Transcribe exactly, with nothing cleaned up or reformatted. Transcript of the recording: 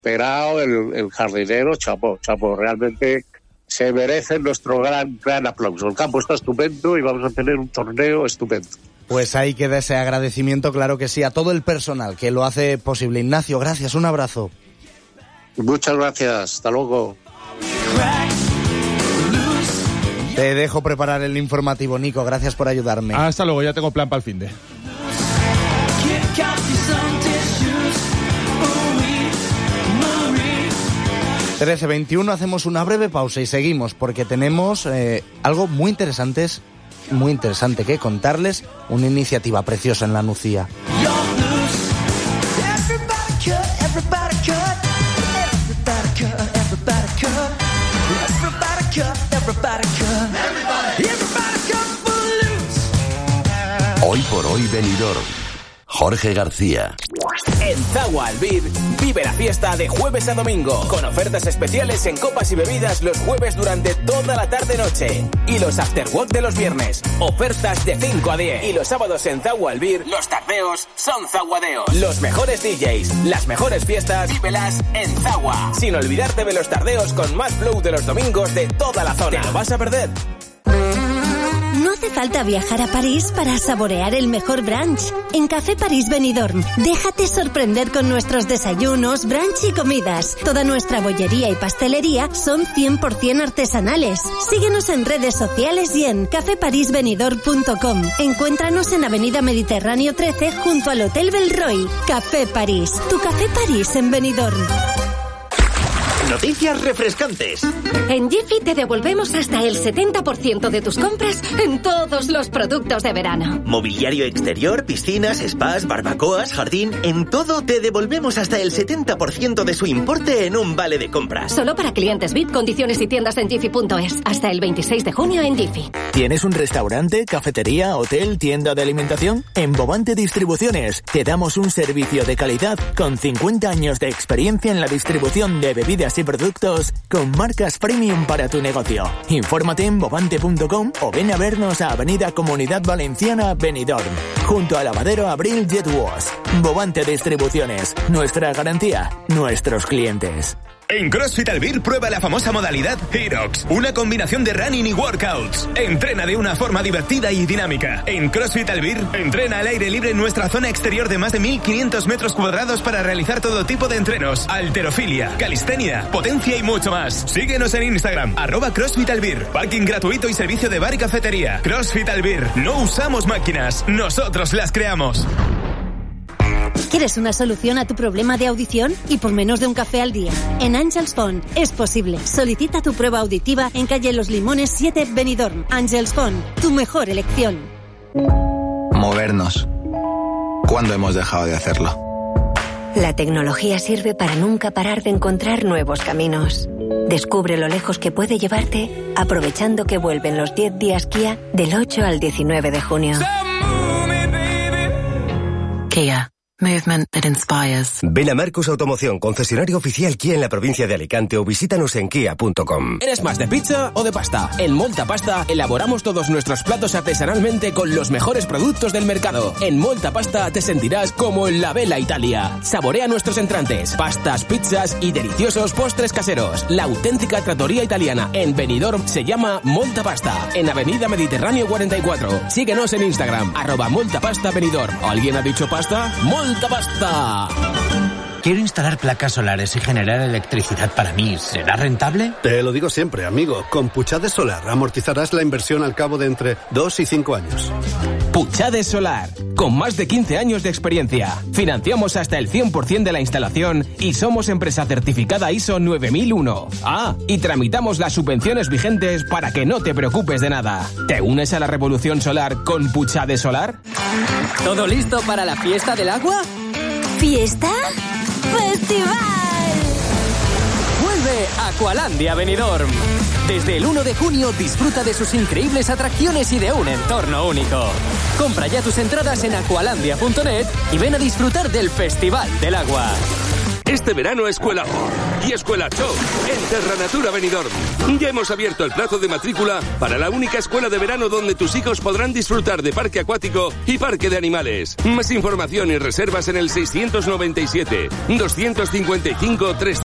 Perao, el, el jardinero, chapo, chapo, realmente se merecen nuestro gran, gran aplauso. El campo está estupendo y vamos a tener un torneo estupendo. Pues ahí queda ese agradecimiento, claro que sí, a todo el personal que lo hace posible. Ignacio, gracias, un abrazo. Muchas gracias, hasta luego. Te dejo preparar el informativo, Nico, gracias por ayudarme. Hasta luego, ya tengo plan para el finde. trece veintiuno, hacemos una breve pausa y seguimos porque tenemos eh, algo muy interesante, muy interesante que contarles, una iniciativa preciosa en la Nucía. Hoy por hoy Benidorm. Jorge García. En Zagua Albir, vive la fiesta de jueves a domingo, con ofertas especiales en copas y bebidas los jueves durante toda la tarde-noche. Y los afterwork de los viernes, ofertas de cinco a diez. Y los sábados en Zagua Albir, los tardeos son zaguadeos. Los mejores D Js, las mejores fiestas, vívelas en Zagua. Sin olvidarte de los tardeos con más flow de los domingos de toda la zona. ¿Te lo vas a perder? No hace falta viajar a París para saborear el mejor brunch. En Café París Benidorm, déjate sorprender con nuestros desayunos, brunch y comidas. Toda nuestra bollería y pastelería son cien por ciento artesanales. Síguenos en redes sociales y en café paris benidorm punto com. Encuéntranos en Avenida Mediterráneo trece junto al Hotel Belroy. Café París, tu Café París en Benidorm. Noticias refrescantes. En Jiffy te devolvemos hasta el setenta por ciento de tus compras en todos los productos de verano. Mobiliario exterior, piscinas, spas, barbacoas, jardín, en todo te devolvemos hasta el setenta por ciento de su importe en un vale de compras. Solo para clientes V I P, condiciones y tiendas en jiffy punto es. Hasta el veintiséis de junio en Jiffy. ¿Tienes un restaurante, cafetería, hotel, tienda de alimentación? En Bovante Distribuciones te damos un servicio de calidad con cincuenta años de experiencia en la distribución de bebidas y productos con marcas premium para tu negocio. Infórmate en bovante punto com o ven a vernos a Avenida Comunidad Valenciana Benidorm, junto a Lavadero Abril Jet Wash. Bovante Distribuciones, nuestra garantía, nuestros clientes. En CrossFit Albir prueba la famosa modalidad HEROX, una combinación de running y workouts. Entrena de una forma divertida y dinámica. En CrossFit Albir, entrena al aire libre en nuestra zona exterior de más de mil quinientos metros cuadrados para realizar todo tipo de entrenos, halterofilia, calistenia, potencia y mucho más. Síguenos en Instagram, arroba CrossFit Albir. Parking gratuito y servicio de bar y cafetería. CrossFit Albir. No usamos máquinas, nosotros las creamos. ¿Quieres una solución a tu problema de audición? Y por menos de un café al día. En Angels Phone es posible. Solicita tu prueba auditiva en calle Los Limones siete Benidorm. Angels Phone, tu mejor elección. Movernos. ¿Cuándo hemos dejado de hacerlo? La tecnología sirve para nunca parar de encontrar nuevos caminos. Descubre lo lejos que puede llevarte aprovechando que vuelven los diez días Kia del ocho al diecinueve de junio. Kia. Movement that inspires. Ven a Marcos Automoción, concesionario oficial Kia en la provincia de Alicante, o visítanos en kia punto com. ¿Eres más de pizza o de pasta? En Molta Pasta elaboramos todos nuestros platos artesanalmente con los mejores productos del mercado. En Molta Pasta te sentirás como en la Bella Italia. Saborea nuestros entrantes, pastas, pizzas y deliciosos postres caseros. La auténtica trattoria italiana en Benidorm se llama Molta Pasta, en Avenida Mediterráneo cuarenta y cuatro. Síguenos en Instagram, arroba Molta Pasta Benidorm. ¿Alguien ha dicho pasta? ¡Molta Pasta! Quiero instalar placas solares y generar electricidad para mí. ¿Será rentable? Te lo digo siempre, amigo. Con Puchades Solar amortizarás la inversión al cabo de entre dos y cinco años. Puchades Solar, con más de quince años de experiencia. Financiamos hasta el cien por ciento de la instalación y somos empresa certificada I S O nueve mil uno. Ah, y tramitamos las subvenciones vigentes para que no te preocupes de nada. ¿Te unes a la revolución solar con Puchades Solar? ¿Todo listo para la fiesta del agua? ¿Fiesta? ¡Festival! Vuelve Aqualandia Benidorm. Desde el uno de junio disfruta de sus increíbles atracciones y de un entorno único. Compra ya tus entradas en aqualandia punto net y ven a disfrutar del Festival del Agua. Este verano Escuela y Escuela Show en Terra Natura Benidorm. Ya hemos abierto el plazo de matrícula para la única escuela de verano donde tus hijos podrán disfrutar de parque acuático y parque de animales. Más información y reservas en el seiscientos noventa y siete, doscientos cincuenta y cinco, trescientos